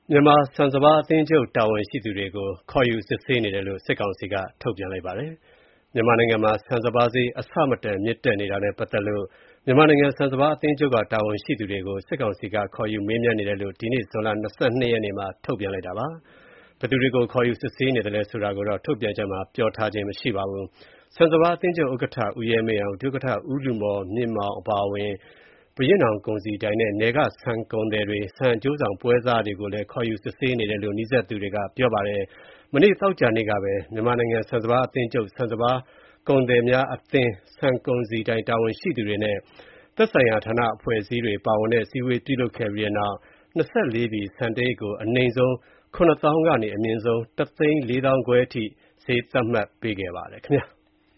မြန်မာဆန်စပါးအသင်းချုပ်တာဝန်ရှိသူတွေကိုခေါ်ယူစစ်ဆေးနေတယ်လို့စစ်ကောင်စီကထုတ်ပြန်လိုက်ပါတယ်။မြန်မာနိုင်ငံမှာဆန်စပါးဈေးအဆမတန်မြင့်တက်နေတာနဲ့ပတ်သက်လို့မြန်မာနိုင်ငံဆန်စပါးအသင်းချုပ်ကတာဝန်ရှိသူတွေကိုစစ်ကောင်စီကခေါ်ယူမေးမြန်းနေတယ်လို့ဒီနေ့ဇွန်လ22ရက်နေ့မှာထုတ်ပြန်လိုက်တာပါ။ဘယ်သူတွေကိုခေါ်ယူစစ်ဆေးနေတယ်လဲဆိုတာကိုတော့ထုတ်ပြန်ချက်မှာပြောထားခြင်းမရှိပါဘူး။ဆန်စပါးအသင်းချုပ်ဥက္ကဋ္ဌဦးရဲမင်းအောင်ဒုဥက္ကဋ္ဌဦးလူမော်မြင့်မောင်အပါအဝင်ဘုရင့်နောင်ကုန်စည်ဒိုင်နဲ့နယ်ကဆန်ကုန်သည်တွေဆန်အကျိုးဆောင်ပွဲစားတွေကိုလည်းခေါ်ယူစစ်ဆေးနေတယ်လို့နီးစပ်သူတွေကပြောပါတယ်။မနေ့သောကြာနေ့ကပဲမြန်မာနိုင်ငံဆန်စပါးအသင်းချုပ်ဆန်စပါးကုန်သည်များအသင်းဆန်ကုန်စည်ဒိုင်တာဝန်ရှိသူတွေနဲ့သက်ဆိုင်ရာဌာနအဖွဲ့အစည်းတွေပါဝင်တဲ့အစည်းအဝေးပြုလုပ်ခဲ့ပြီးတဲ့နောက်24ပြည်ဆန်တအိတ်ကိုအနိမ့်ဆုံး9000ကနေအမြင့်ဆုံး1,450,000 အထိဈေးသတ်မှတ်ပေးခဲ့ပါတယ်ခင်ဗျာ။